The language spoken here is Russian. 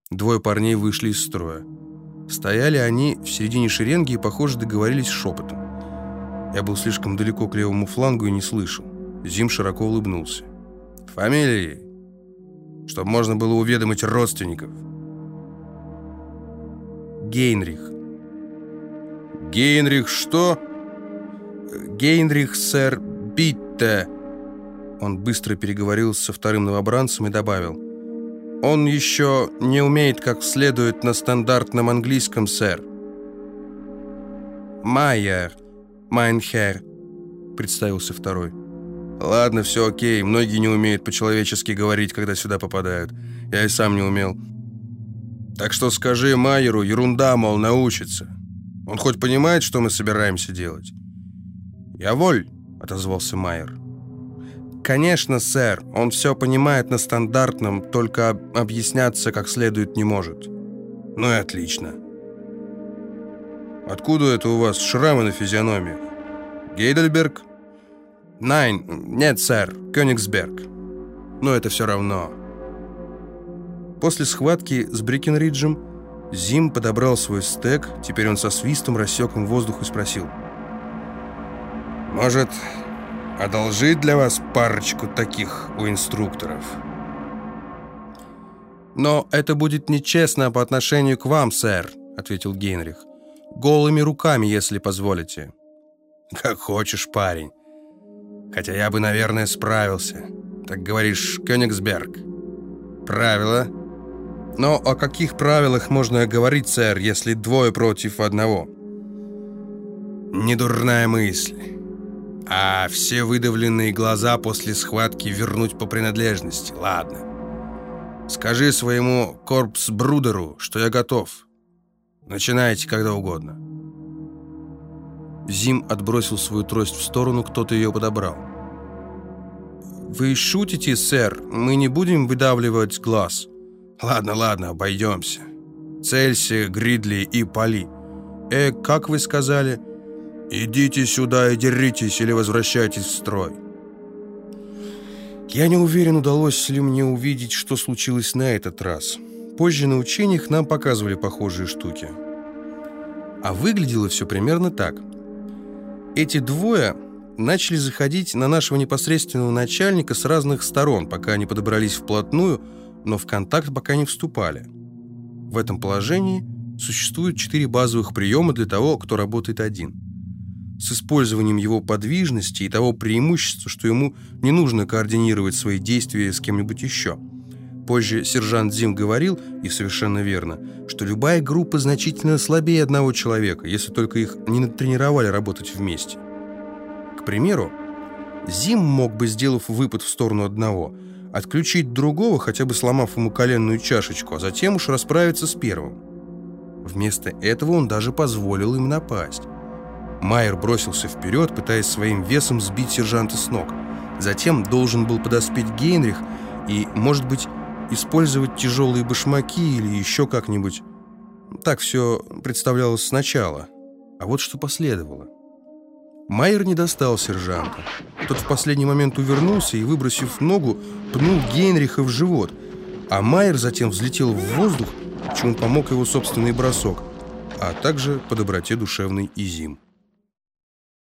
Двое парней вышли из строя. Стояли они в середине шеренги и, похоже, договорились шепотом. Я был слишком далеко к левому флангу и не слышал. Зим широко улыбнулся. «Фамилии, чтобы можно было уведомить родственников». Гейнрих. «Гейнрих что?» «Гейнрих, сэр, Битте». Он быстро переговорил со вторым новобранцем и добавил: «Он еще не умеет как следует на стандартном английском, сэр». «Майер, майнхер», представился второй. «Ладно, все окей. Многие не умеют по-человечески говорить, когда сюда попадают. Я и сам не умел. Так что скажи Майеру, ерунда, мол, научится. Он хоть понимает, что мы собираемся делать?» «Я воль», — отозвался Майер. «Конечно, сэр. Он все понимает на стандартном, только объясняться как следует не может». «Ну и отлично». «Откуда это у вас шрамы на физиономии? Гейдельберг?» Нет, сэр, Кёнигсберг». «Но это все равно». После схватки с Брикенриджем Зим подобрал свой стек. Теперь он со свистом рассек им воздух и спросил: «Может, одолжить для вас парочку таких у инструкторов?» «Но это будет нечестно по отношению к вам, сэр», — ответил Гейнрих. «Голыми руками, если позволите». «Как хочешь, парень. Хотя я бы, наверное, справился. Так говоришь, Кёнигсберг. Правила?» «Но о каких правилах можно говорить, сэр, если двое против одного?» «Недурная мысль. А все выдавленные глаза после схватки вернуть по принадлежности. Ладно. Скажи своему корпсбрудеру, что я готов. Начинайте когда угодно». Зим отбросил свою трость в сторону, кто-то ее подобрал. «Вы шутите, сэр? Мы не будем выдавливать глаз». «Ладно, обойдемся. Целься, Гридли, и пали». Как вы сказали?» «Идите сюда и деритесь, или возвращайтесь в строй». Я не уверен, удалось ли мне увидеть, что случилось на этот раз. Позже на учениях нам показывали похожие штуки. А выглядело все примерно так. Эти двое начали заходить на нашего непосредственного начальника с разных сторон, пока они подобрались вплотную, но в контакт пока не вступали. В этом положении существует 4 базовых приема для того, кто работает один. С использованием его подвижности и того преимущества, что ему не нужно координировать свои действия с кем-нибудь еще. Позже сержант Зим говорил, и совершенно верно, что любая группа значительно слабее одного человека, если только их не натренировали работать вместе. К примеру, Зим мог бы, сделав выпад в сторону одного, отключить другого, хотя бы сломав ему коленную чашечку, а затем уж расправиться с первым. Вместо этого он даже позволил им напасть. Майер бросился вперед, пытаясь своим весом сбить сержанта с ног. Затем должен был подоспеть Гейнрих и, может быть, использовать тяжелые башмаки или еще как-нибудь. Так все представлялось сначала. А вот что последовало. Майер не достал сержанта. Тот в последний момент увернулся и, выбросив ногу, пнул Гейнриха в живот, а Майер затем взлетел в воздух, чему помог его собственный бросок, а также по доброте душевной и Зим.